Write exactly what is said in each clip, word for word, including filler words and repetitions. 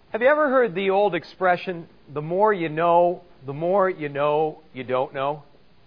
Have you ever heard the old expression, the more you know, the more you know you don't know?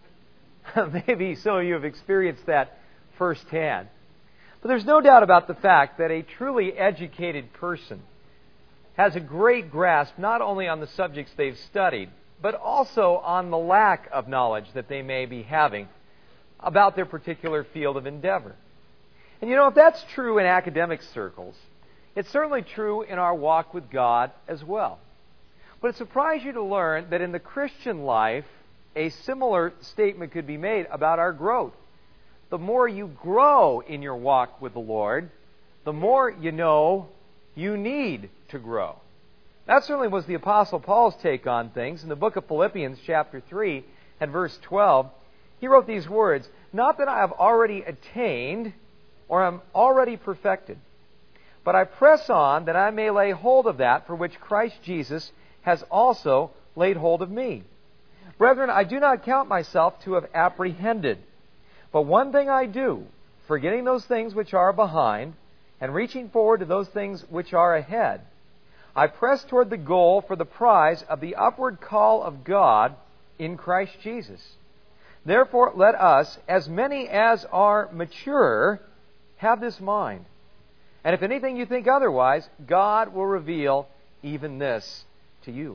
Maybe some of you have experienced that firsthand. But there's no doubt about the fact that a truly educated person has a great grasp not only on the subjects they've studied, but also on the lack of knowledge that they may be having about their particular field of endeavor. And you know, if that's true in academic circles, it's certainly true in our walk with God as well. But it surprised you to learn that in the Christian life, a similar statement could be made about our growth. The more you grow in your walk with the Lord, the more you know you need to grow. That certainly was the Apostle Paul's take on things. In the book of Philippians, chapter three, and verse twelve, he wrote these words, "Not that I have already attained or am already perfected, but I press on that I may lay hold of that for which Christ Jesus has also laid hold of me. Brethren, I do not count myself to have apprehended. But one thing I do, forgetting those things which are behind, and reaching forward to those things which are ahead, I press toward the goal for the prize of the upward call of God in Christ Jesus. Therefore, let us, as many as are mature, have this mind. And if anything you think otherwise, God will reveal even this to you."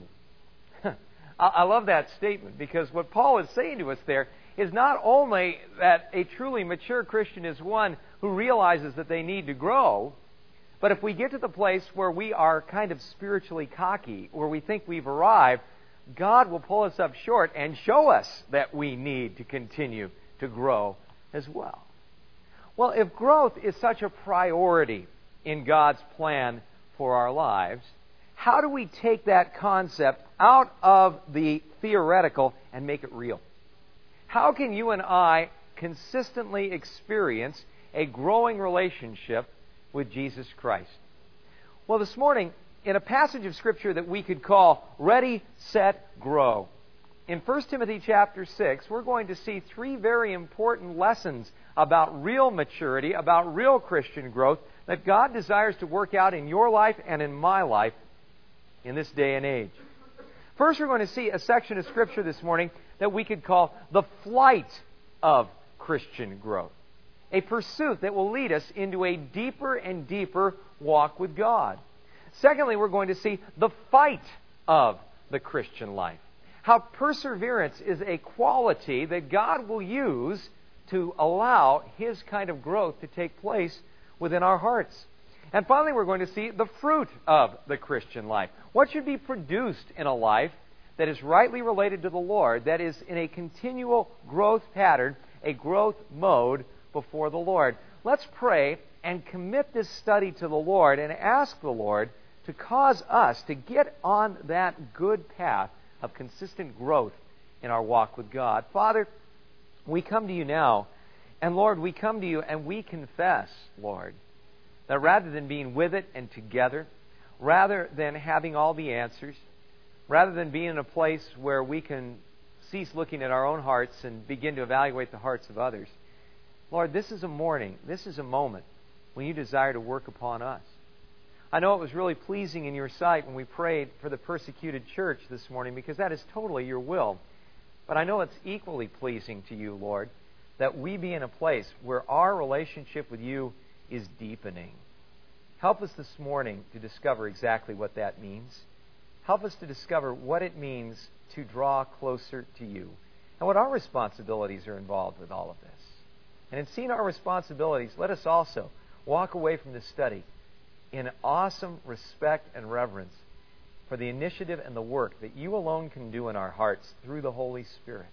I love that statement, because what Paul is saying to us there is not only that a truly mature Christian is one who realizes that they need to grow, but if we get to the place where we are kind of spiritually cocky, where we think we've arrived, God will pull us up short and show us that we need to continue to grow as well. Well, if growth is such a priority in God's plan for our lives, how do we take that concept out of the theoretical and make it real? How can you and I consistently experience a growing relationship with Jesus Christ? Well, this morning, in a passage of Scripture that we could call Ready, Set, Grow, in First Timothy chapter six, we're going to see three very important lessons about real maturity, about real Christian growth that God desires to work out in your life and in my life in this day and age. First, we're going to see a section of Scripture this morning that we could call the flight of Christian growth. A pursuit that will lead us into a deeper and deeper walk with God. Secondly, we're going to see the fight of the Christian life. How perseverance is a quality that God will use to allow His kind of growth to take place within our hearts. And finally, we're going to see the fruit of the Christian life. What should be produced in a life that is rightly related to the Lord, that is in a continual growth pattern, a growth mode before the Lord. Let's pray and commit this study to the Lord and ask the Lord to cause us to get on that good path of consistent growth in our walk with God. Father, we come to you now, and Lord, we come to you and we confess, Lord, that rather than being with it and together, rather than having all the answers, rather than being in a place where we can cease looking at our own hearts and begin to evaluate the hearts of others, Lord, this is a morning, this is a moment when you desire to work upon us. I know it was really pleasing in your sight when we prayed for the persecuted church this morning, because that is totally your will. But I know it's equally pleasing to you, Lord, that we be in a place where our relationship with you is deepening. Help us this morning to discover exactly what that means. Help us to discover what it means to draw closer to you and what our responsibilities are involved with all of this. And in seeing our responsibilities, let us also walk away from this study in awesome respect and reverence for the initiative and the work that you alone can do in our hearts through the Holy Spirit.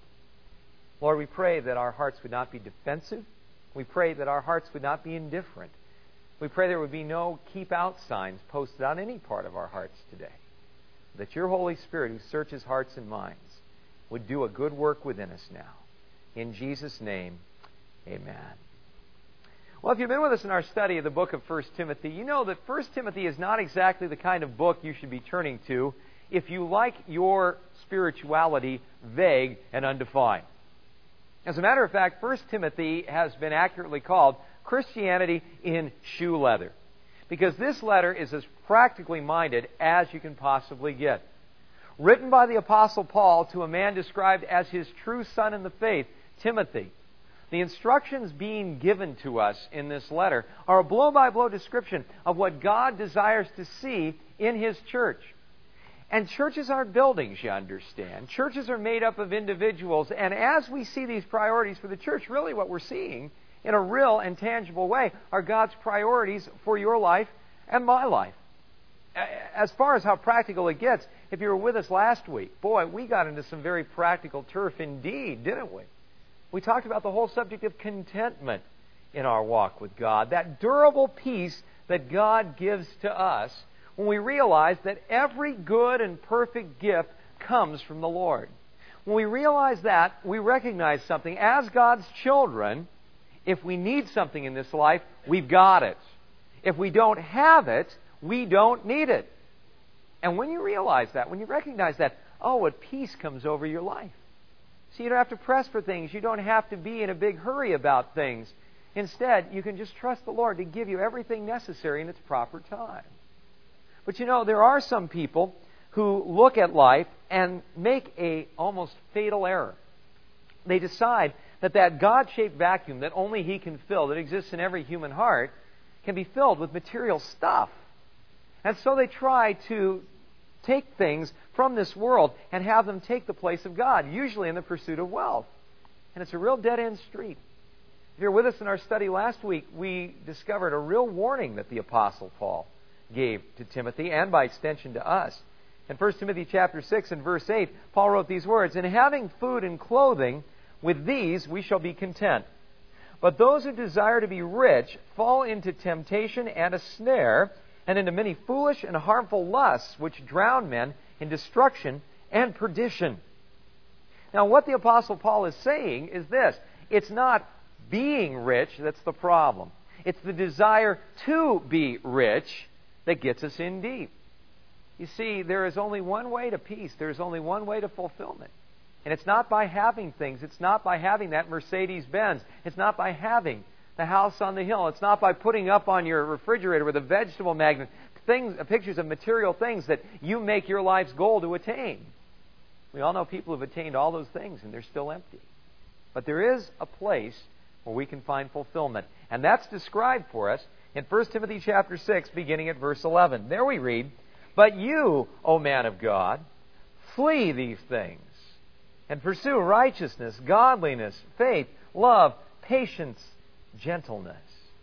Lord, we pray that our hearts would not be defensive. We pray that our hearts would not be indifferent. We pray there would be no keep out signs posted on any part of our hearts today. That your Holy Spirit, who searches hearts and minds, would do a good work within us now. In Jesus' name, amen. Well, if you've been with us in our study of the book of First Timothy, you know that First Timothy is not exactly the kind of book you should be turning to if you like your spirituality vague and undefined. As a matter of fact, First Timothy has been accurately called Christianity in shoe leather. because this letter is as practically minded as you can possibly get. Written by the Apostle Paul to a man described as his true son in the faith, Timothy. The instructions being given to us in this letter are a blow-by-blow description of what God desires to see in His church. And churches aren't buildings, you understand. Churches are made up of individuals, and as we see these priorities for the church, really what we're seeing in a real and tangible way are God's priorities for your life and my life. As far as how practical it gets, if you were with us last week, boy, we got into some very practical turf indeed, didn't we? We talked about the whole subject of contentment in our walk with God, that durable peace that God gives to us when we realize that every good and perfect gift comes from the Lord. When we realize that, we recognize something. As God's children, if we need something in this life, we've got it. If we don't have it, we don't need it. And when you realize that, when you recognize that, oh, what peace comes over your life. So you don't have to press for things. You don't have to be in a big hurry about things. Instead, you can just trust the Lord to give you everything necessary in its proper time. But you know, there are some people who look at life and make a almost fatal error. They decide that that God-shaped vacuum that only He can fill, that exists in every human heart, can be filled with material stuff. And so they try to take things from this world and have them take the place of God, usually in the pursuit of wealth. And it's a real dead-end street. If you're with us in our study last week, we discovered a real warning that the Apostle Paul gave to Timothy and by extension to us. In First Timothy chapter six and verse eight, Paul wrote these words, "In having food and clothing, with these we shall be content. But those who desire to be rich fall into temptation and a snare, and into many foolish and harmful lusts, which drown men in destruction and perdition." Now, what the Apostle Paul is saying is this. It's not being rich that's the problem. It's the desire to be rich that gets us in deep. You see, there is only one way to peace. There is only one way to fulfillment. And it's not by having things. It's not by having that Mercedes-Benz. It's not by having the house on the hill. It's not by putting up on your refrigerator with a vegetable magnet things, pictures of material things that you make your life's goal to attain. We all know people who've attained all those things and they're still empty. But there is a place where we can find fulfillment. And that's described for us in First Timothy chapter six, beginning at verse eleven. There we read, "But you, O man of God, flee these things, and pursue righteousness, godliness, faith, love, patience, gentleness."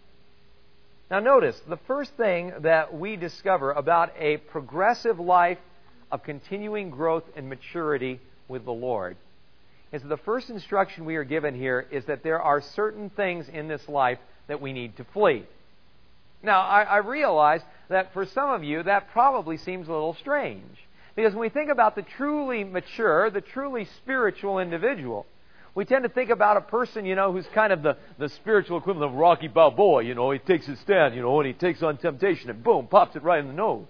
Now notice, the first thing that we discover about a progressive life of continuing growth and maturity with the Lord is that the first instruction we are given here is that there are certain things in this life that we need to flee. Now, I, I realize that for some of you that probably seems a little strange. Because when we think about the truly mature, the truly spiritual individual, we tend to think about a person, you know, who's kind of the, the spiritual equivalent of Rocky Balboa. You know, he takes his stand, you know, and he takes on temptation and boom, pops it right in the nose.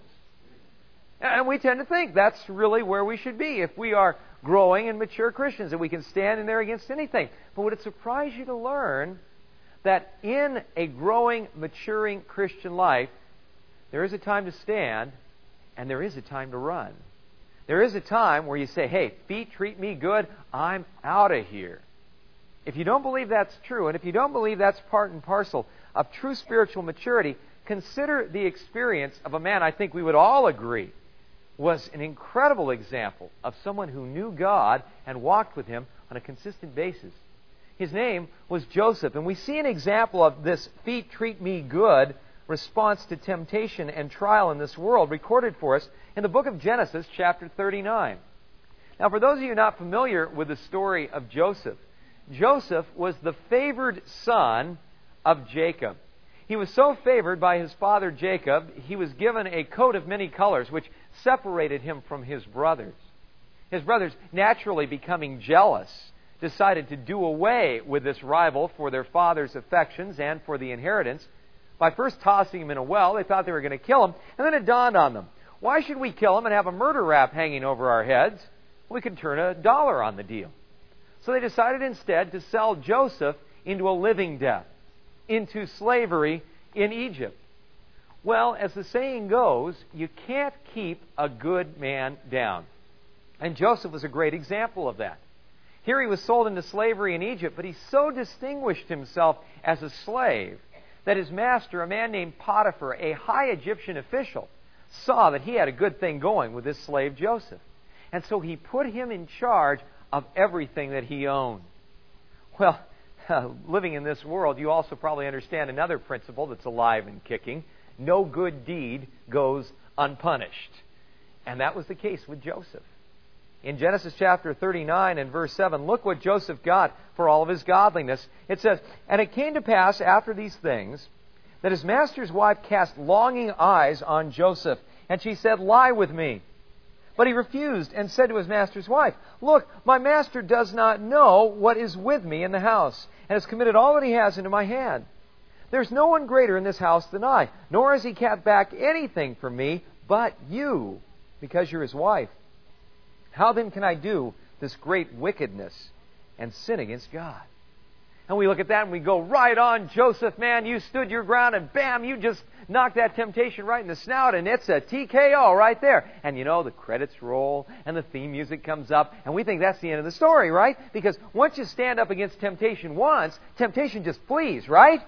And we tend to think that's really where we should be if we are growing and mature Christians, that we can stand in there against anything. But would it surprise you to learn that in a growing, maturing Christian life, there is a time to stand and there is a time to run. There is a time where you say, hey, feet treat me good, I'm out of here. If you don't believe that's true, and if you don't believe that's part and parcel of true spiritual maturity, consider the experience of a man I think we would all agree was an incredible example of someone who knew God and walked with Him on a consistent basis. His name was Joseph, and we see an example of this feet treat me good response to temptation and trial in this world recorded for us in the book of Genesis, chapter thirty-nine. Now, for those of you not familiar with the story of Joseph, Joseph was the favored son of Jacob. He was so favored by his father Jacob, he was given a coat of many colors, which separated him from his brothers. His brothers, naturally becoming jealous, decided to do away with this rival for their father's affections and for the inheritance by first tossing him in a well. They thought they were going to kill him, and then it dawned on them, why should we kill him and have a murder rap hanging over our heads? We could turn a dollar on the deal. So they decided instead to sell Joseph into a living death, into slavery in Egypt. Well, as the saying goes, you can't keep a good man down. And Joseph was a great example of that. Here he was sold into slavery in Egypt, but he so distinguished himself as a slave that his master, a man named Potiphar, a high Egyptian official, saw that he had a good thing going with this slave Joseph. And so he put him in charge of everything that he owned. Well, uh, living in this world, you also probably understand another principle that's alive and kicking. No good deed goes unpunished. And that was the case with Joseph. In Genesis chapter thirty-nine and verse seven, look what Joseph got for all of his godliness. It says, "And it came to pass after these things, that his master's wife cast longing eyes on Joseph, and she said, 'Lie with me.' But he refused and said to his master's wife, 'Look, my master does not know what is with me in the house, and has committed all that he has into my hand. There's no one greater in this house than I, nor has he kept back anything from me but you, because you're his wife. How then can I do this great wickedness and sin against God?'" And we look at that and we go, right on, Joseph, man, you stood your ground and bam, you just knocked that temptation right in the snout and it's a T K O right there. And you know, the credits roll and the theme music comes up and we think that's the end of the story, right? Because once you stand up against temptation once, temptation just flees, right?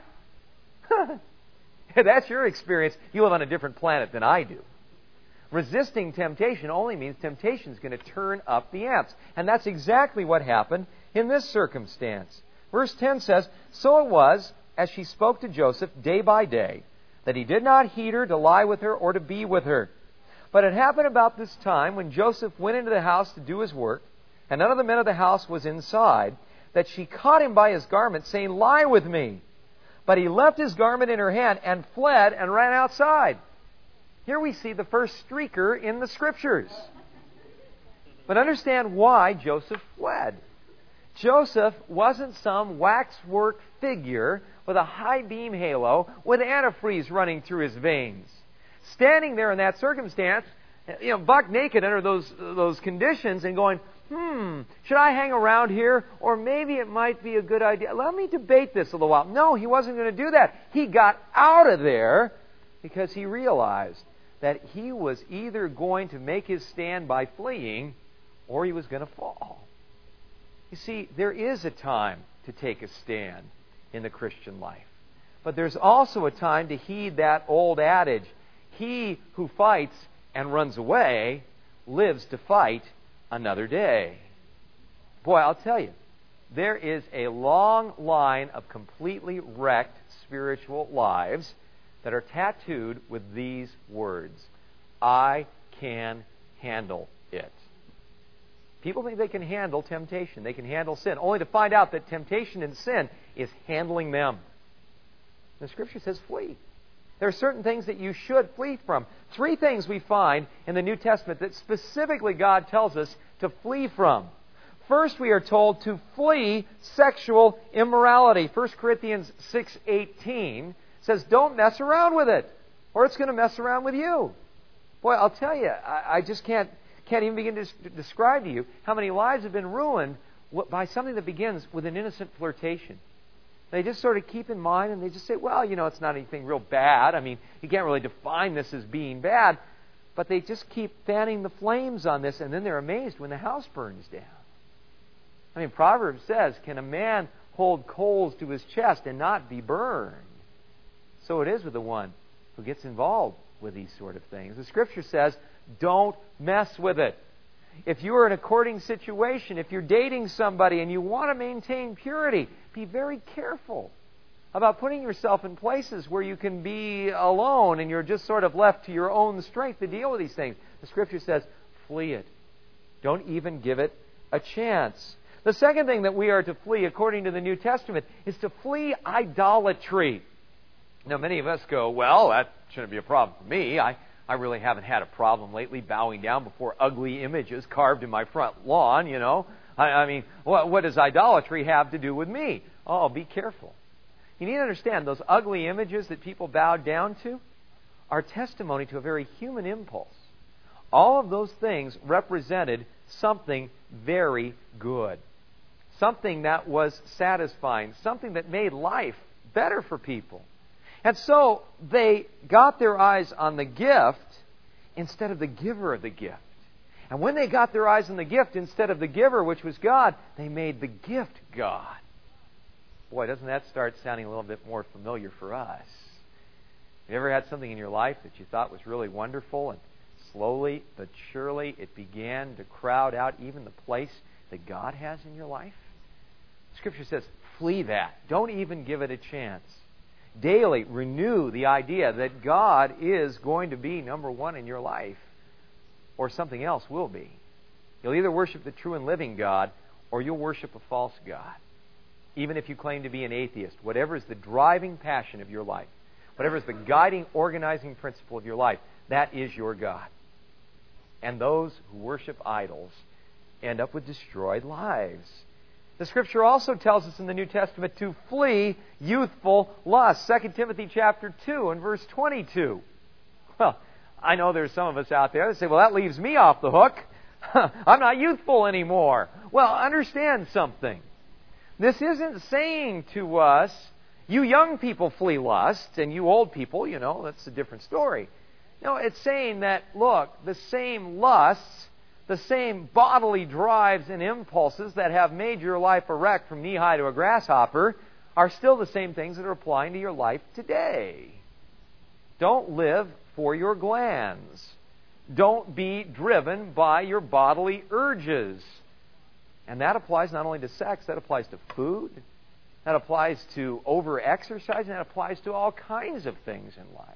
If that's your experience, you live on a different planet than I do. Resisting temptation only means temptation is going to turn up the amps. And that's exactly what happened in this circumstance. Verse ten says, "So it was, as she spoke to Joseph day by day, that he did not heed her to lie with her or to be with her. But it happened about this time, when Joseph went into the house to do his work, and none of the men of the house was inside, that she caught him by his garment, saying, 'Lie with me.' But he left his garment in her hand and fled and ran outside." Here we see the first streaker in the Scriptures. But understand why Joseph fled. Joseph wasn't some waxwork figure with a high beam halo with antifreeze running through his veins. Standing there in that circumstance, you know, buck naked under those those conditions and going, hmm, should I hang around here? Or maybe it might be a good idea. Let me debate this a little while. No, he wasn't going to do that. He got out of there because he realized that he was either going to make his stand by fleeing or he was going to fall. You see, there is a time to take a stand in the Christian life. But there's also a time to heed that old adage, he who fights and runs away lives to fight another day. Boy, I'll tell you, there is a long line of completely wrecked spiritual lives that are tattooed with these words: I can handle it. People think they can handle temptation. They can handle sin, only to find out that temptation and sin is handling them. The Scripture says flee. There are certain things that you should flee from. Three things we find in the New Testament that specifically God tells us to flee from. First, we are told to flee sexual immorality. First Corinthians six eighteen says, don't mess around with it, or it's going to mess around with you. Boy, I'll tell you, I, I just can't can't even begin to des- describe to you how many lives have been ruined by something that begins with an innocent flirtation. They just sort of keep in mind and they just say, well, you know, it's not anything real bad. I mean, you can't really define this as being bad. But they just keep fanning the flames on this, and then they're amazed when the house burns down. I mean, Proverbs says, can a man hold coals to his chest and not be burned? So it is with the one who gets involved with these sort of things. The Scripture says, don't mess with it. If you are in a courting situation, if you're dating somebody and you want to maintain purity, be very careful about putting yourself in places where you can be alone and you're just sort of left to your own strength to deal with these things. The Scripture says, flee it. Don't even give it a chance. The second thing that we are to flee, according to the New Testament, is to flee idolatry. Now, many of us go, well, that shouldn't be a problem for me. I, I really haven't had a problem lately bowing down before ugly images carved in my front lawn, you know. I, I mean, what, what does idolatry have to do with me? Oh, be careful. You need to understand, those ugly images that people bow down to are testimony to a very human impulse. All of those things represented something very good. Something that was satisfying. Something that made life better for people. And so they got their eyes on the gift instead of the giver of the gift. And when they got their eyes on the gift instead of the giver, which was God, they made the gift God. Boy, doesn't that start sounding a little bit more familiar for us? Have you ever had something in your life that you thought was really wonderful, and slowly but surely it began to crowd out even the place that God has in your life? Scripture says, flee that. Don't even give it a chance. Daily renew the idea that God is going to be number one in your life, or something else will be. You'll either worship the true and living God, or you'll worship a false God. Even if you claim to be an atheist, whatever is the driving passion of your life, whatever is the guiding, organizing principle of your life, that is your God. And those who worship idols end up with destroyed lives. The Scripture also tells us in the New Testament to flee youthful lust. Second Timothy chapter two and verse twenty-two. Well, I know there's some of us out there that say, well, that leaves me off the hook. I'm not youthful anymore. Well, understand something. This isn't saying to us, you young people flee lust, and you old people, you know, that's a different story. No, it's saying that, look, the same lusts, the same bodily drives and impulses that have made your life a wreck from knee-high to a grasshopper are still the same things that are applying to your life today. Don't live for your glands. Don't be driven by your bodily urges. And that applies not only to sex, that applies to food, that applies to over-exercise, and that applies to all kinds of things in life.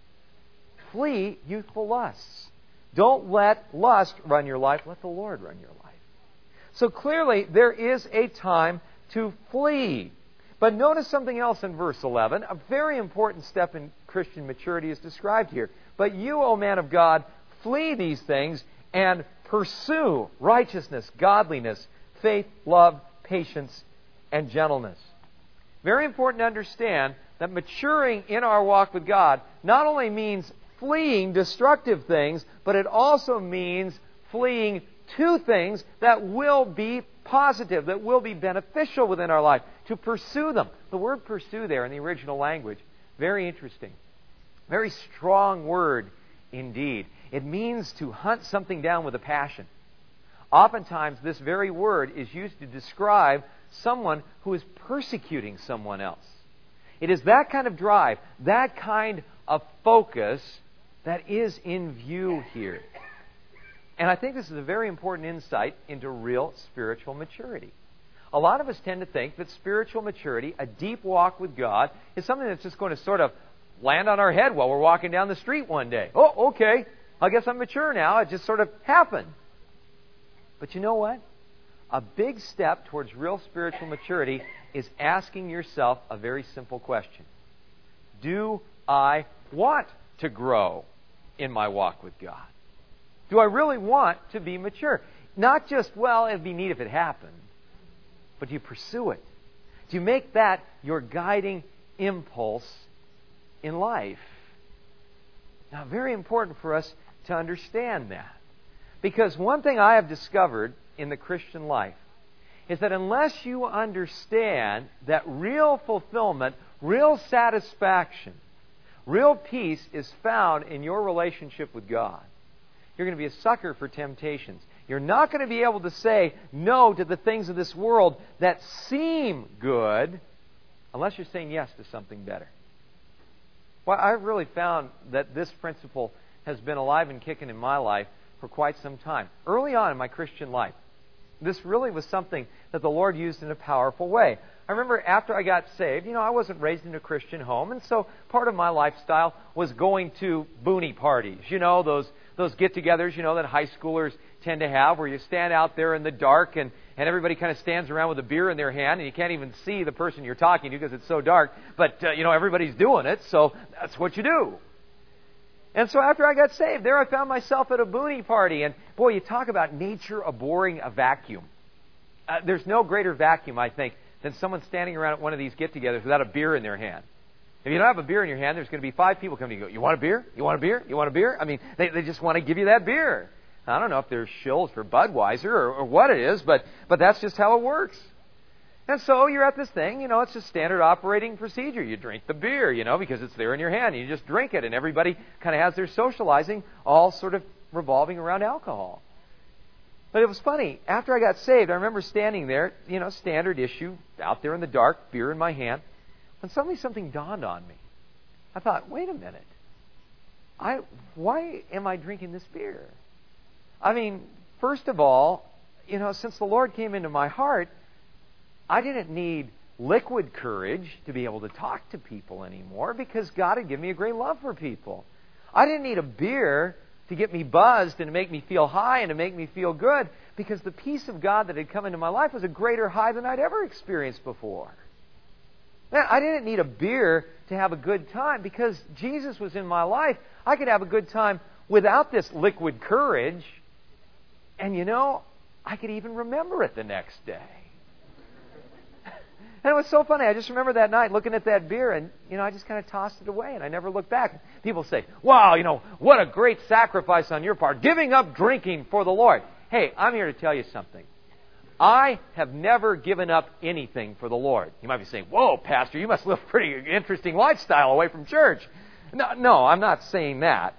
Flee youthful lusts. Don't let lust run your life. Let the Lord run your life. So clearly, there is a time to flee. But notice something else in verse eleven. A very important step in Christian maturity is described here. But you, O man of God, flee these things and pursue righteousness, godliness, faith, love, patience, and gentleness. Very important to understand that maturing in our walk with God not only means fleeing destructive things, but it also means fleeing to things that will be positive, that will be beneficial within our life, to pursue them. The word pursue there in the original language, very interesting. Very strong word indeed. It means to hunt something down with a passion. Oftentimes, this very word is used to describe someone who is persecuting someone else. It is that kind of drive, that kind of focus that is in view here. And I think this is a very important insight into real spiritual maturity. A lot of us tend to think that spiritual maturity, a deep walk with God, is something that's just going to sort of land on our head while we're walking down the street one day. Oh, okay, I guess I'm mature now. It just sort of happened. But you know what? A big step towards real spiritual maturity is asking yourself a very simple question. Do I want to grow in my walk with God? Do I really want to be mature? Not just, well, it'd be neat if it happened, but do you pursue it? Do you make that your guiding impulse in life? Now, very important for us to understand that. Because one thing I have discovered in the Christian life is that unless you understand that real fulfillment, real satisfaction, real peace is found in your relationship with God, you're going to be a sucker for temptations. You're not going to be able to say no to the things of this world that seem good unless you're saying yes to something better. Well, I've really found that this principle has been alive and kicking in my life for quite some time. Early on in my Christian life, this really was something that the Lord used in a powerful way. I remember after I got saved, you know, I wasn't raised in a Christian home, and so part of my lifestyle was going to boonie parties. You know, those those get-togethers, you know, that high schoolers tend to have, where you stand out there in the dark and, and everybody kind of stands around with a beer in their hand, and you can't even see the person you're talking to because it's so dark. But, uh, you know, everybody's doing it, so that's what you do. And so after I got saved, there I found myself at a boonie party. And boy, you talk about nature abhorring a vacuum. Uh, there's no greater vacuum, I think, than someone standing around at one of these get-togethers without a beer in their hand. If you don't have a beer in your hand, there's going to be five people coming to you. Go, you want a beer? You want a beer? You want a beer? I mean, they, they just want to give you that beer. I don't know if there's shills for Budweiser or, or what it is, but, but that's just how it works. And so you're at this thing, you know, it's a standard operating procedure. You drink the beer, you know, because it's there in your hand. You just drink it, and everybody kind of has their socializing all sort of revolving around alcohol. But it was funny. After I got saved, I remember standing there, you know, standard issue, out there in the dark, beer in my hand, when suddenly something dawned on me. I thought, wait a minute. I why am I drinking this beer? I mean, first of all, you know, since the Lord came into my heart, I didn't need liquid courage to be able to talk to people anymore because God had given me a great love for people. I didn't need a beer to get me buzzed and to make me feel high and to make me feel good because the peace of God that had come into my life was a greater high than I'd ever experienced before. Man, I didn't need a beer to have a good time because Jesus was in my life. I could have a good time without this liquid courage. And you know, I could even remember it the next day. And it was so funny. I just remember that night looking at that beer and, you know, I just kind of tossed it away and I never looked back. People say, wow, you know, what a great sacrifice on your part, giving up drinking for the Lord. Hey, I'm here to tell you something. I have never given up anything for the Lord. You might be saying, whoa, Pastor, you must live a pretty interesting lifestyle away from church. No, no, I'm not saying that.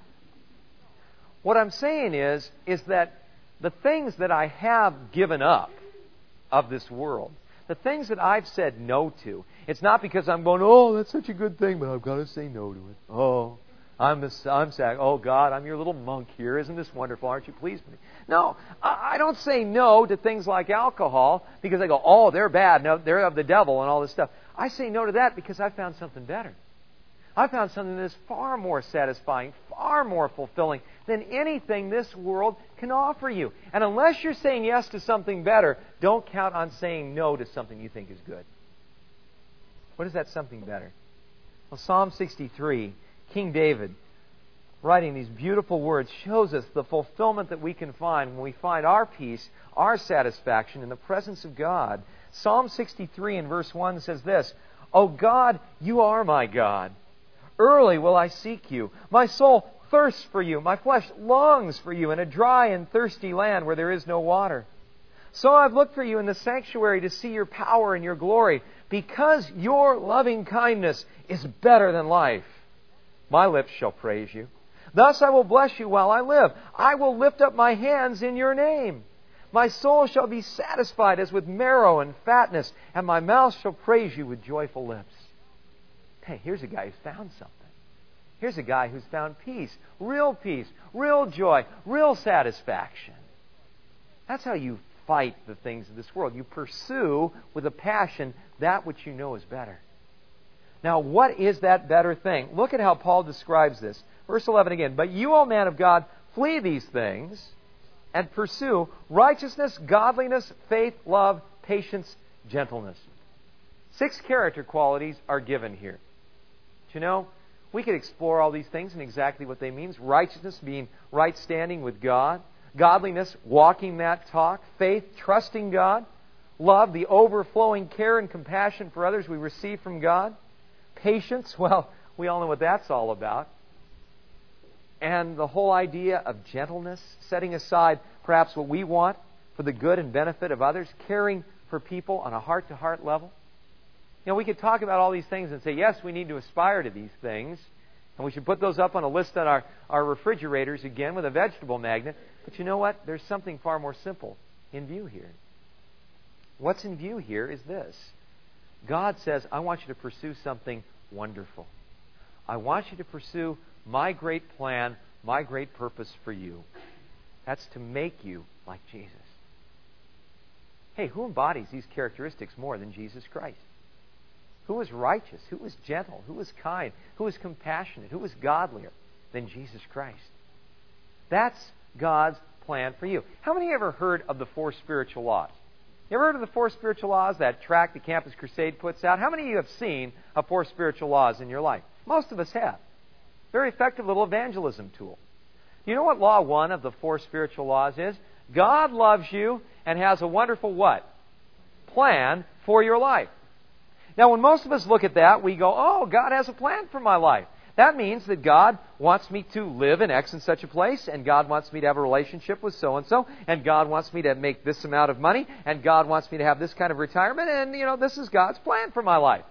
What I'm saying is, is that the things that I have given up of this world, the things that I've said no to, it's not because I'm going, oh, that's such a good thing, but I've got to say no to it. Oh, I'm the, I'm saying, oh, God, I'm your little monk here. Isn't this wonderful? Aren't you pleased with me? No, I don't say no to things like alcohol because I go, oh, they're bad. No, they're of the devil and all this stuff. I say no to that because I found something better. I found something that is far more satisfying, far more fulfilling than anything this world can offer you. And unless you're saying yes to something better, don't count on saying no to something you think is good. What is that something better? Well, Psalm sixty-three, King David, writing these beautiful words, shows us the fulfillment that we can find when we find our peace, our satisfaction in the presence of God. Psalm sixty-three in verse one says this, O God, you are my God. Early will I seek you. My soul thirsts for you. My flesh longs for you in a dry and thirsty land where there is no water. So I've looked for you in the sanctuary to see your power and your glory, because your loving kindness is better than life. My lips shall praise you. Thus I will bless you while I live. I will lift up my hands in your name. My soul shall be satisfied as with marrow and fatness, and my mouth shall praise you with joyful lips. Hey, here's a guy who's found something. Here's a guy who's found peace, real peace, real joy, real satisfaction. That's how you fight the things of this world. You pursue with a passion that which you know is better. Now, what is that better thing? Look at how Paul describes this. Verse eleven again. But you, O man of God, flee these things and pursue righteousness, godliness, faith, love, patience, gentleness. Six character qualities are given here. But you know, we could explore all these things and exactly what they mean. Righteousness, being right standing with God. Godliness, walking that talk. Faith, trusting God. Love, the overflowing care and compassion for others we receive from God. Patience, well, we all know what that's all about. And the whole idea of gentleness, setting aside perhaps what we want for the good and benefit of others, caring for people on a heart-to-heart level. You know, we could talk about all these things and say, yes, we need to aspire to these things. And we should put those up on a list on our, our refrigerators again with a vegetable magnet. But you know what? There's something far more simple in view here. What's in view here is this. God says, I want you to pursue something wonderful. I want you to pursue my great plan, my great purpose for you. That's to make you like Jesus. Hey, who embodies these characteristics more than Jesus Christ? Who is righteous? Who is gentle? Who is kind? Who is compassionate? Who is godlier than Jesus Christ? That's God's plan for you. How many ever heard of the four spiritual laws? You ever heard of the four spiritual laws, that tract the Campus Crusade puts out? How many of you have seen a four spiritual laws in your life? Most of us have. Very effective little evangelism tool. You know what law one of the four spiritual laws is? God loves you and has a wonderful what? Plan for your life. Now, when most of us look at that, we go, oh, God has a plan for my life. That means that God wants me to live in X in such a place, and God wants me to have a relationship with so-and-so, and God wants me to make this amount of money, and God wants me to have this kind of retirement, and, you know, this is God's plan for my life.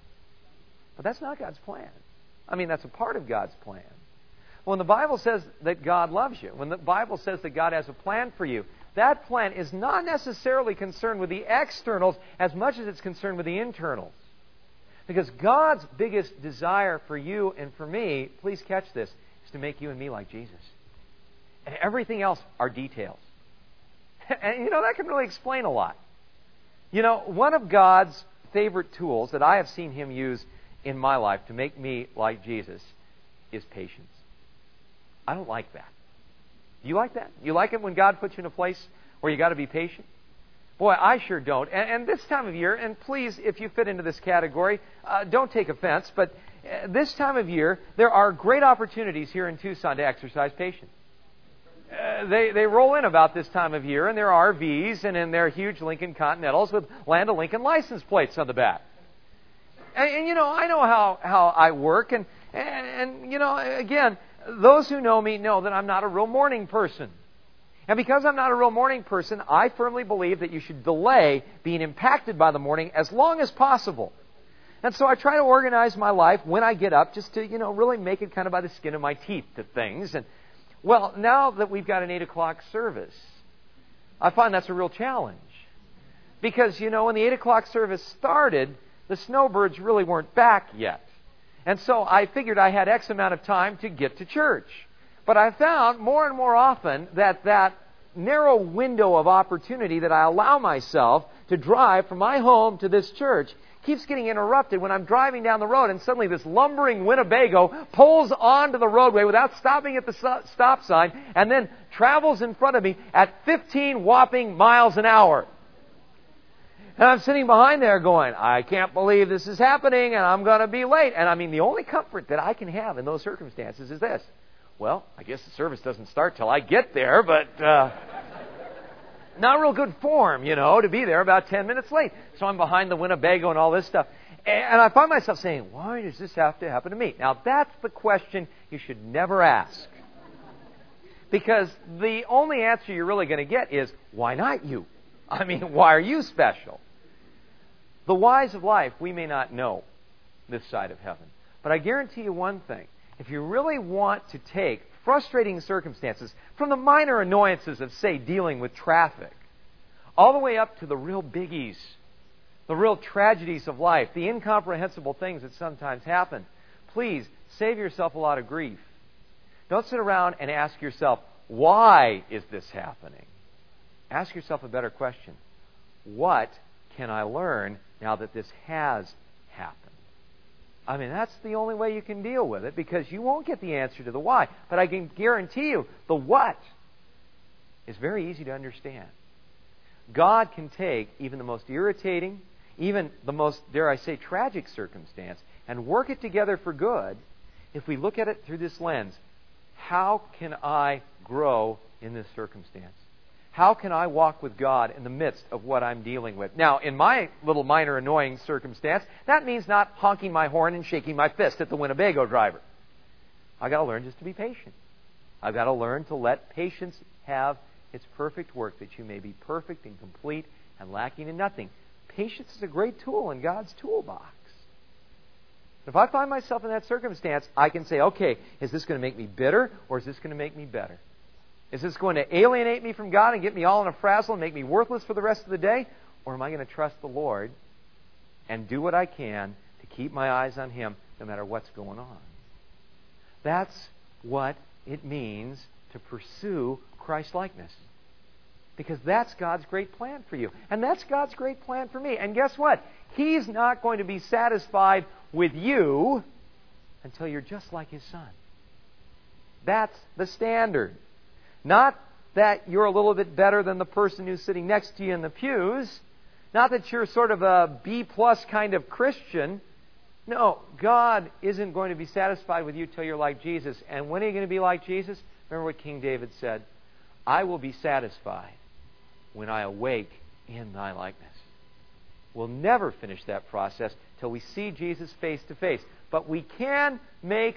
But that's not God's plan. I mean, that's a part of God's plan. When the Bible says that God loves you, when the Bible says that God has a plan for you, that plan is not necessarily concerned with the externals as much as it's concerned with the internals. Because God's biggest desire for you and for me, please catch this, is to make you and me like Jesus. And everything else are details. And you know, that can really explain a lot. You know, one of God's favorite tools that I have seen Him use in my life to make me like Jesus is patience. I don't like that. Do you like that? You like it when God puts you in a place where you got to be patient? Boy, I sure don't. And, and this time of year, and please, if you fit into this category, uh, don't take offense, but uh, this time of year, there are great opportunities here in Tucson to exercise patience. Uh, they, they roll in about this time of year in their R Vs and in their huge Lincoln Continentals with Land of Lincoln license plates on the back. And, and you know, I know how, how I work, and, and, and, you know, again, those who know me know that I'm not a real morning person. And because I'm not a real morning person, I firmly believe that you should delay being impacted by the morning as long as possible. And so I try to organize my life when I get up just to, you know, really make it kind of by the skin of my teeth to things. And, well, now that we've got an eight o'clock service, I find that's a real challenge. Because, you know, when the eight o'clock service started, the snowbirds really weren't back yet. And so I figured I had X amount of time to get to church. But I found more and more often that that narrow window of opportunity that I allow myself to drive from my home to this church keeps getting interrupted when I'm driving down the road and suddenly this lumbering Winnebago pulls onto the roadway without stopping at the stop sign and then travels in front of me at fifteen whopping miles an hour. And I'm sitting behind there going, I can't believe this is happening and I'm going to be late. And I mean, the only comfort that I can have in those circumstances is this. Well, I guess the service doesn't start till I get there, but uh, not real good form, you know, to be there about ten minutes late. So I'm behind the Winnebago and all this stuff. And I find myself saying, why does this have to happen to me? Now, that's the question you should never ask. Because the only answer you're really going to get is, why not you? I mean, why are you special? The whys of life we may not know this side of heaven. But I guarantee you one thing. If you really want to take frustrating circumstances from the minor annoyances of, say, dealing with traffic, all the way up to the real biggies, the real tragedies of life, the incomprehensible things that sometimes happen, please save yourself a lot of grief. Don't sit around and ask yourself, why is this happening? Ask yourself a better question. What can I learn now that this has happened? I mean, that's the only way you can deal with it, because you won't get the answer to the why. But I can guarantee you the what is very easy to understand. God can take even the most irritating, even the most, dare I say, tragic circumstance and work it together for good if we look at it through this lens. How can I grow in this circumstance? How can I walk with God in the midst of what I'm dealing with? Now, in my little minor annoying circumstance, that means not honking my horn and shaking my fist at the Winnebago driver. I've got to learn just to be patient. I've got to learn to let patience have its perfect work, that you may be perfect and complete and lacking in nothing. Patience is a great tool in God's toolbox. If I find myself in that circumstance, I can say, okay, is this going to make me bitter or is this going to make me better? Is this going to alienate me from God and get me all in a frazzle and make me worthless for the rest of the day? Or am I going to trust the Lord and do what I can to keep my eyes on Him no matter what's going on? That's what it means to pursue Christ-likeness. Because that's God's great plan for you. And that's God's great plan for me. And guess what? He's not going to be satisfied with you until you're just like His Son. That's the standard. Not that you're a little bit better than the person who's sitting next to you in the pews. Not that you're sort of a B-plus kind of Christian. No, God isn't going to be satisfied with you till you're like Jesus. And when are you going to be like Jesus? Remember what King David said, I will be satisfied when I awake in Thy likeness. We'll never finish that process till we see Jesus face to face. But we can make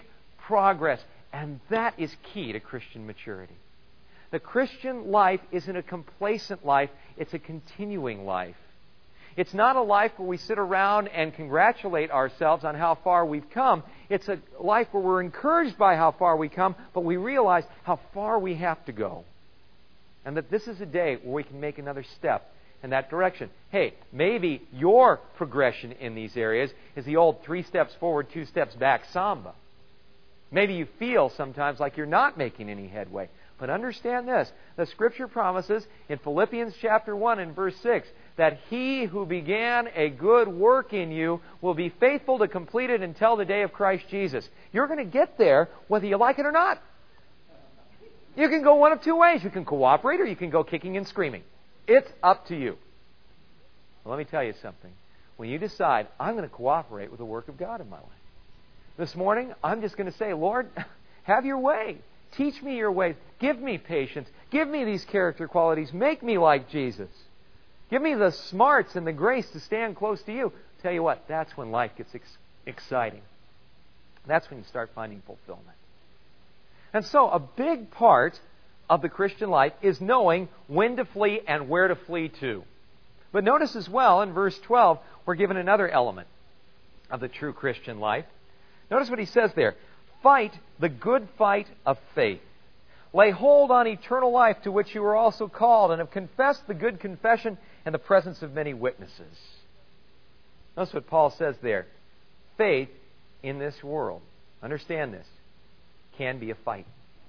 progress. And that is key to Christian maturity. The Christian life isn't a complacent life, it's a continuing life. It's not a life where we sit around and congratulate ourselves on how far we've come. It's a life where we're encouraged by how far we come, but we realize how far we have to go. And that this is a day where we can make another step in that direction. Hey, maybe your progression in these areas is the old three steps forward, two steps back samba. Maybe you feel sometimes like you're not making any headway. But understand this, the Scripture promises in Philippians chapter one and verse six that He who began a good work in you will be faithful to complete it until the day of Christ Jesus. You're going to get there whether you like it or not. You can go one of two ways. You can cooperate or you can go kicking and screaming. It's up to you. Well, let me tell you something. When you decide, I'm going to cooperate with the work of God in my life. This morning, I'm just going to say, Lord, have your way. Teach me your ways. Give me patience. Give me these character qualities. Make me like Jesus. Give me the smarts and the grace to stand close to you. Tell you what, that's when life gets ex- exciting. That's when you start finding fulfillment. And so a big part of the Christian life is knowing when to flee and where to flee to. But notice as well, in verse twelve, we're given another element of the true Christian life. Notice what he says there. Fight the good fight of faith. Lay hold on eternal life to which you were also called and have confessed the good confession in the presence of many witnesses. Notice what Paul says there. Faith in this world, understand this, can be a fight.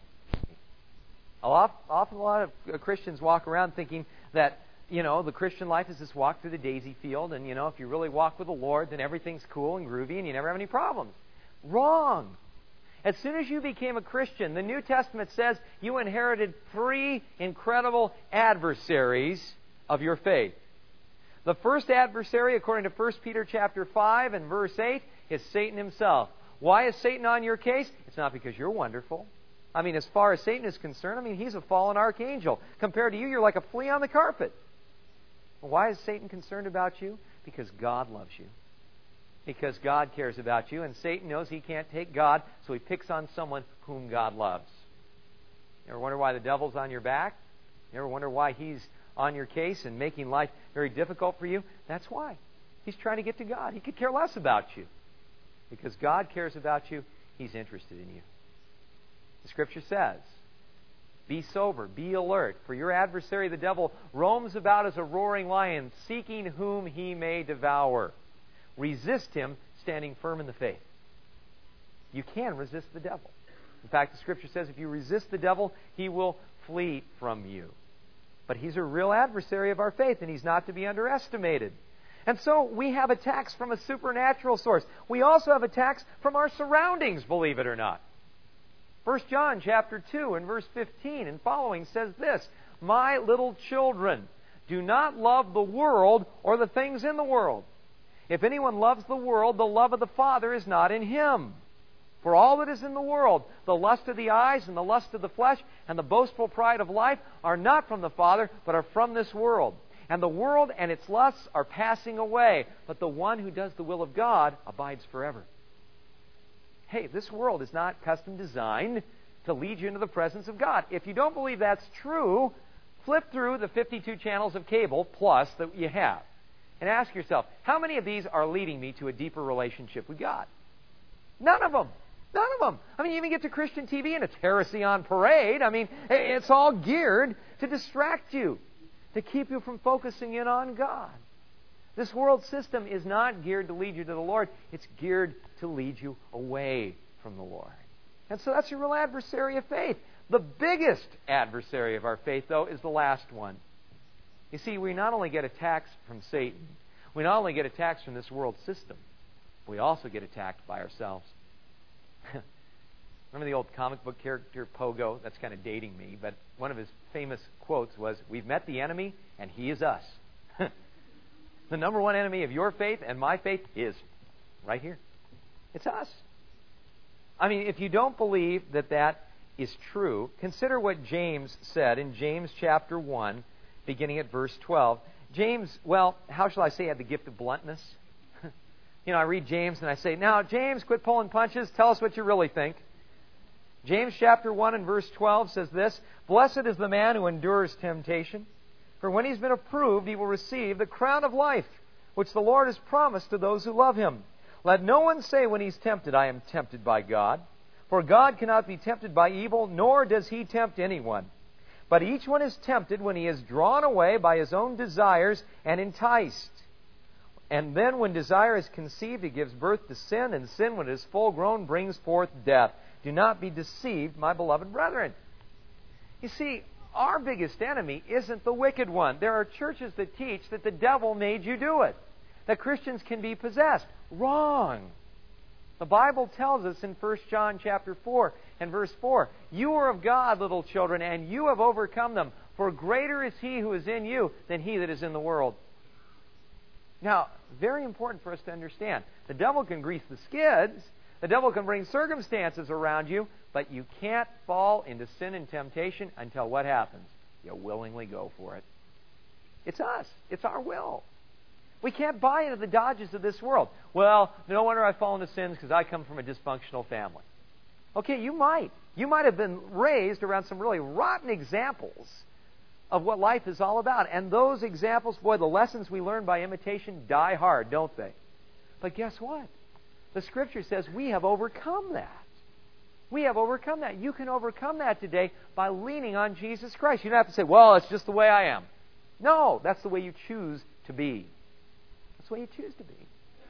Often a lot of Christians walk around thinking that, you know, the Christian life is this walk through the daisy field, and, you know, if you really walk with the Lord, then everything's cool and groovy and you never have any problems. Wrong. As soon as you became a Christian, the New Testament says you inherited three incredible adversaries of your faith. The first adversary, according to First Peter chapter five and verse eight, is Satan himself. Why is Satan on your case? It's not because you're wonderful. I mean, as far as Satan is concerned, I mean, he's a fallen archangel. Compared to you, you're like a flea on the carpet. Why is Satan concerned about you? Because God loves you. Because God cares about you, and Satan knows he can't take God, so he picks on someone whom God loves. You ever wonder why the devil's on your back? You ever wonder why he's on your case and making life very difficult for you? That's why. He's trying to get to God. He could care less about you. Because God cares about you, He's interested in you. The Scripture says, be sober, be alert, for your adversary, the devil, roams about as a roaring lion, seeking whom he may devour. Resist him, standing firm in the faith. You can resist the devil. In fact, the Scripture says if you resist the devil, he will flee from you. But he's a real adversary of our faith, and he's not to be underestimated. And so we have attacks from a supernatural source. We also have attacks from our surroundings, believe it or not. First John chapter two and verse fifteen and following says this, my little children, do not love the world or the things in the world. If anyone loves the world, the love of the Father is not in him. For all that is in the world, the lust of the eyes and the lust of the flesh and the boastful pride of life are not from the Father, but are from this world. And the world and its lusts are passing away, but the one who does the will of God abides forever. Hey, this world is not custom designed to lead you into the presence of God. If you don't believe that's true, flip through the fifty-two channels of cable plus that you have. And ask yourself, how many of these are leading me to a deeper relationship with God? None of them. None of them. I mean, you even get to Christian T V and it's heresy on parade. I mean, it's all geared to distract you, to keep you from focusing in on God. This world system is not geared to lead you to the Lord. It's geared to lead you away from the Lord. And so that's your real adversary of faith. The biggest adversary of our faith, though, is the last one. You see, we not only get attacks from Satan, we not only get attacks from this world system, we also get attacked by ourselves. Remember the old comic book character Pogo? That's kind of dating me, but one of his famous quotes was, we've met the enemy, and he is us. The number one enemy of your faith and my faith is right here. It's us. I mean, if you don't believe that that is true, consider what James said in James chapter one, beginning at verse twelve. James, well, how shall I say, had the gift of bluntness. You know, I read James and I say, now, James, quit pulling punches. Tell us what you really think. James chapter one and verse twelve says this, "Blessed is the man who endures temptation, for when he's been approved, he will receive the crown of life, which the Lord has promised to those who love Him. Let no one say when he's tempted, I am tempted by God. For God cannot be tempted by evil, nor does He tempt anyone. But each one is tempted when he is drawn away by his own desires and enticed. And then when desire is conceived, it gives birth to sin, and sin, when it is full grown, brings forth death. Do not be deceived, my beloved brethren." You see, our biggest enemy isn't the wicked one. There are churches that teach that the devil made you do it, that Christians can be possessed. Wrong. The Bible tells us in First John chapter four and verse four, "You are of God, little children, and you have overcome them, for greater is He who is in you than he that is in the world." Now, very important for us to understand. The devil can grease the skids. The devil can bring circumstances around you, but you can't fall into sin and temptation until what happens? You willingly go for it. It's us. It's our will. We can't buy into the dodges of this world. Well, no wonder I fall into sins because I come from a dysfunctional family. Okay, you might. You might have been raised around some really rotten examples of what life is all about. And those examples, boy, the lessons we learn by imitation die hard, don't they? But guess what? The Scripture says we have overcome that. We have overcome that. You can overcome that today by leaning on Jesus Christ. You don't have to say, well, it's just the way I am. No, that's the way you choose to be. That's the way you choose to be.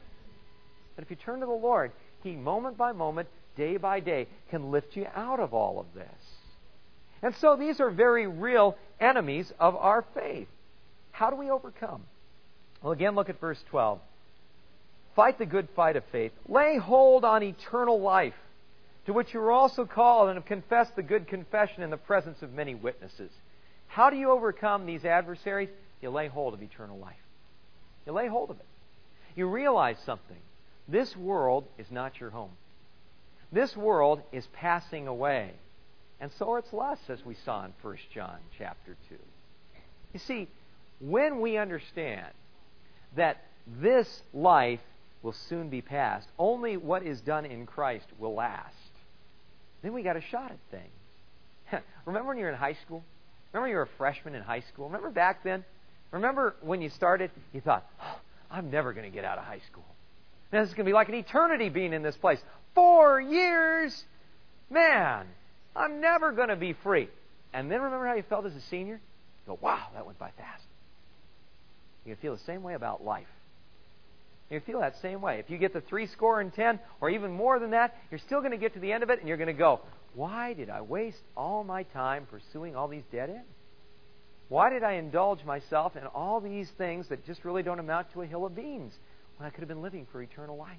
But if you turn to the Lord, He, moment by moment, day by day, can lift you out of all of this. And so these are very real enemies of our faith. How do we overcome? Well, again, look at verse twelve. "Fight the good fight of faith. Lay hold on eternal life, to which you were also called and have confessed the good confession in the presence of many witnesses." How do you overcome these adversaries? You lay hold of eternal life. You lay hold of it. You realize something. This world is not your home. This world is passing away. And so are its lusts, as we saw in First John chapter two. You see, when we understand that this life will soon be past, only what is done in Christ will last, then we got a shot at things. Remember when you were in high school? Remember when you were a freshman in high school? Remember back then? Remember when you started, you thought, oh, I'm never going to get out of high school. Now, this is going to be like an eternity being in this place. Four years? Man, I'm never going to be free. And then remember how you felt as a senior? You go, wow, that went by fast. You can feel the same way about life. You feel that same way. If you get the three score and ten, or even more than that, you're still going to get to the end of it, and you're going to go, why did I waste all my time pursuing all these dead ends? Why did I indulge myself in all these things that just really don't amount to a hill of beans when I could have been living for eternal life?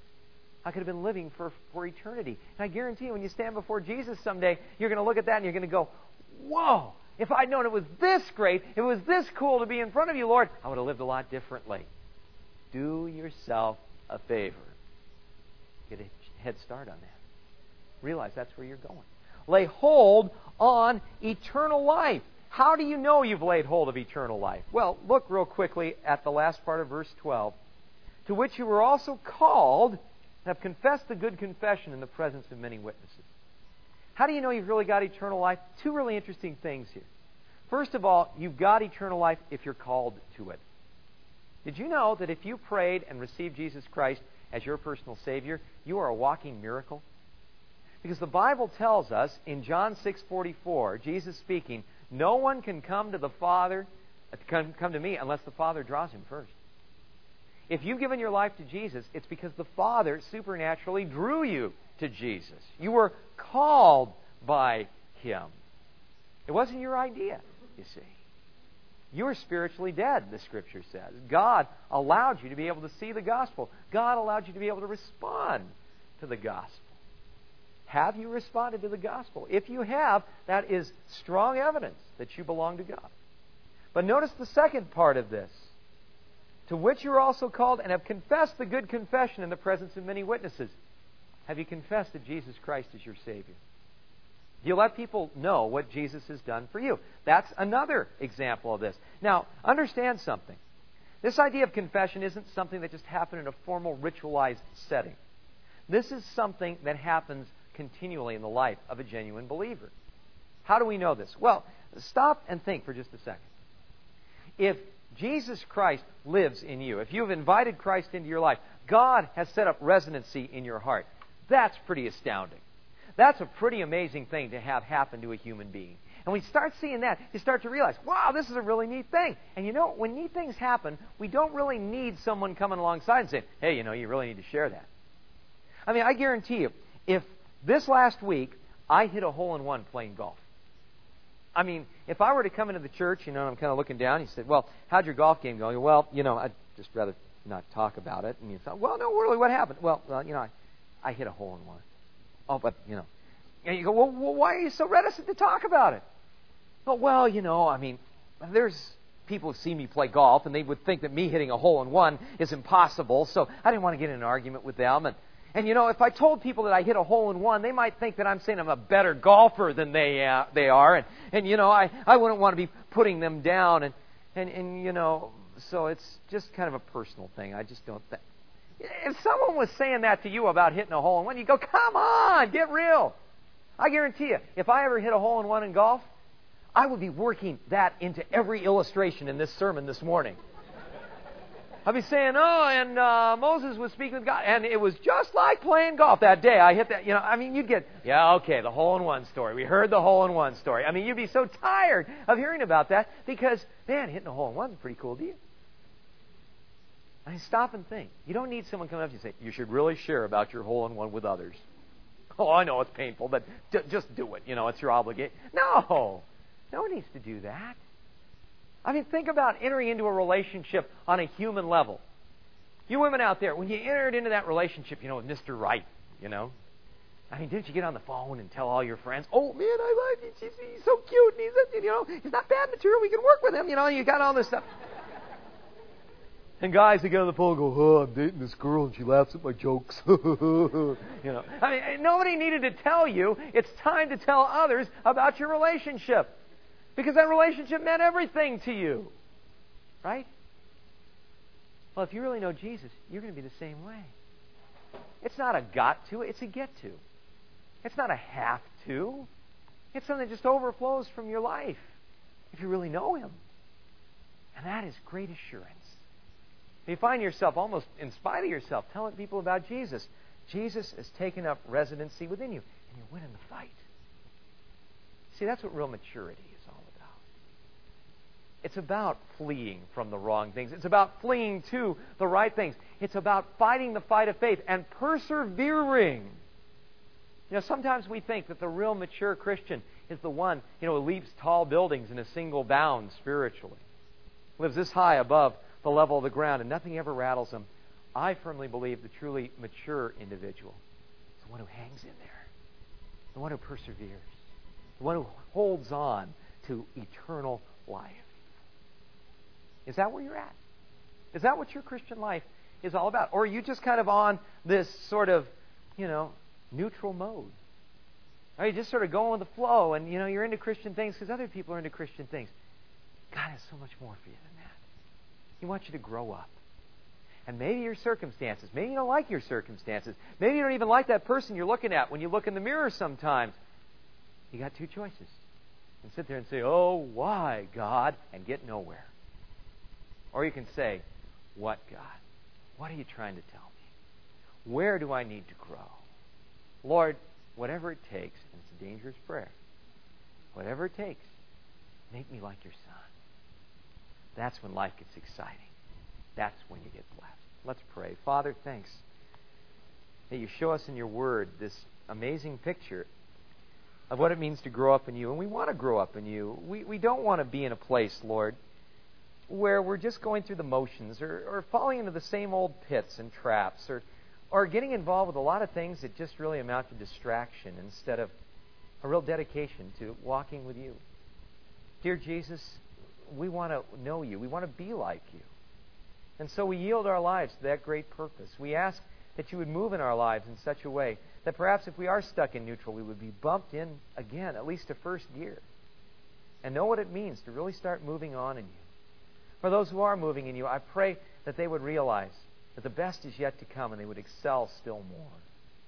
I could have been living for, for eternity. And I guarantee you, when you stand before Jesus someday, you're going to look at that and you're going to go, whoa, if I'd known it was this great, if it was this cool to be in front of you, Lord, I would have lived a lot differently. Do yourself a favor. Get a head start on that. Realize that's where you're going. Lay hold on eternal life. How do you know you've laid hold of eternal life? Well, look real quickly at the last part of verse twelve. "To which you were also called and have confessed the good confession in the presence of many witnesses." How do you know you've really got eternal life? Two really interesting things here. First of all, you've got eternal life if you're called to it. Did you know that if you prayed and received Jesus Christ as your personal Savior, you are a walking miracle? Because the Bible tells us in John six forty-four, Jesus speaking, no one can come to the Father, come, come to me unless the Father draws him first. If you've given your life to Jesus, it's because the Father supernaturally drew you to Jesus. You were called by Him. It wasn't your idea, you see. You were spiritually dead, the Scripture says. God allowed you to be able to see the gospel. God allowed you to be able to respond to the gospel. Have you responded to the gospel? If you have, that is strong evidence that you belong to God. But notice the second part of this. "To which you are also called and have confessed the good confession in the presence of many witnesses." Have you confessed that Jesus Christ is your Savior? Do you let people know what Jesus has done for you? That's another example of this. Now, understand something. This idea of confession isn't something that just happened in a formal ritualized setting. This is something that happens continually in the life of a genuine believer. How do we know this? Well, stop and think for just a second. If Jesus Christ lives in you, if you have invited Christ into your life, God has set up residency in your heart. That's pretty astounding. That's a pretty amazing thing to have happen to a human being. And when you start seeing that, you start to realize, wow, this is a really neat thing. And you know, when neat things happen, we don't really need someone coming alongside and saying, hey, you know, you really need to share that. I mean, I guarantee you, if this last week I hit a hole-in-one playing golf, I mean, if I were to come into the church, you know, and I'm kind of looking down, he said, well, how'd your golf game go? Well, you know, I'd just rather not talk about it. And you thought, well, no, really, what happened? Well, well you know, I, I hit a hole-in-one. Oh, but, you know. And you go, well, well, why are you so reticent to talk about it? Oh, well, you know, I mean, there's people who see me play golf, and they would think that me hitting a hole-in-one is impossible, so I didn't want to get in an argument with them. And, and you know, if I told people that I hit a hole-in-one, they might think that I'm saying I'm a better golfer than they uh, they are. And, and you know, I, I wouldn't want to be putting them down. And, and, and, you know, so it's just kind of a personal thing. I just don't think. If someone was saying that to you about hitting a hole-in-one, you'd go, come on, get real. I guarantee you, if I ever hit a hole-in-one in golf, I would be working that into every illustration in this sermon this morning. I'd be saying, oh, and uh, Moses was speaking with God, and it was just like playing golf that day. I hit that, you know, I mean, you'd get, yeah, okay, the hole-in-one story. We heard the hole-in-one story. I mean, you'd be so tired of hearing about that because, man, hitting a hole-in-one is a pretty cool deal. I mean, stop and think. You don't need someone coming up to you and say, you should really share about your hole-in-one with others. Oh, I know it's painful, but d- just do it. You know, it's your obligation. No. No one needs to do that. I mean, think about entering into a relationship on a human level. You women out there, when you entered into that relationship, you know, with Mister Right, you know, I mean, didn't you get on the phone and tell all your friends, oh, man, I like him. He's, he's so cute, and he's, you know, he's not bad material. We can work with him. You know, you got all this stuff. And guys that get on the phone and go, oh, I'm dating this girl, and she laughs at my jokes. You know, I mean, nobody needed to tell you. It's time to tell others about your relationship. Because that relationship meant everything to you. Right? Well, if you really know Jesus, you're going to be the same way. It's not a got to, it's a get to. It's not a have to. It's something that just overflows from your life if you really know Him. And that is great assurance. If you find yourself almost in spite of yourself telling people about Jesus, Jesus has taken up residency within you, and you're winning the fight. See, that's what real maturity is all about. It's about fleeing from the wrong things. It's about fleeing to the right things. It's about fighting the fight of faith and persevering. You know, sometimes we think that the real mature Christian is the one, you know, who leaps tall buildings in a single bound spiritually. Lives this high above the level of the ground and nothing ever rattles him. I firmly believe the truly mature individual is the one who hangs in there. The one who perseveres. The one who holds on to eternal life. Is that where you're at? Is that what your Christian life is all about? Or are you just kind of on this sort of, you know, neutral mode? Are you just sort of going with the flow and, you know, you're into Christian things because other people are into Christian things? God has so much more for you than that. He wants you to grow up. And maybe your circumstances, maybe you don't like your circumstances. Maybe you don't even like that person you're looking at when you look in the mirror sometimes. You got two choices. You can sit there and say, oh, why, God, and get nowhere. Or you can say, what, God? What are you trying to tell me? Where do I need to grow? Lord, whatever it takes, and it's a dangerous prayer, whatever it takes, make me like your Son. That's when life gets exciting. That's when you get blessed. Let's pray. Father, thanks that you show us in your word this amazing picture of what it means to grow up in you. And we want to grow up in you. We, we don't want to be in a place, Lord, where we're just going through the motions or, or falling into the same old pits and traps or, or getting involved with a lot of things that just really amount to distraction instead of a real dedication to walking with you. Dear Jesus, we want to know you. We want to be like you. And so we yield our lives to that great purpose. We ask that you would move in our lives in such a way that perhaps if we are stuck in neutral, we would be bumped in again, at least to first gear, and know what it means to really start moving on in you. For those who are moving in you, I pray that they would realize that the best is yet to come and they would excel still more.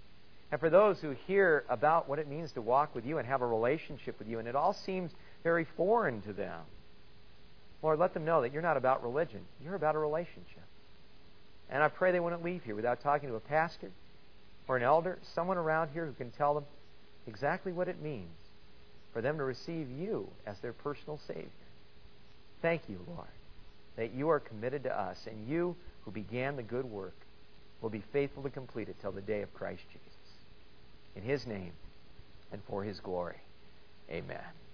And for those who hear about what it means to walk with you and have a relationship with you, and it all seems very foreign to them, Lord, let them know that you're not about religion. You're about a relationship. And I pray they wouldn't leave here without talking to a pastor or an elder, someone around here who can tell them exactly what it means for them to receive you as their personal Savior. Thank you, Lord, that you are committed to us, and you who began the good work will be faithful to complete it till the day of Christ Jesus. In His name and for His glory. Amen.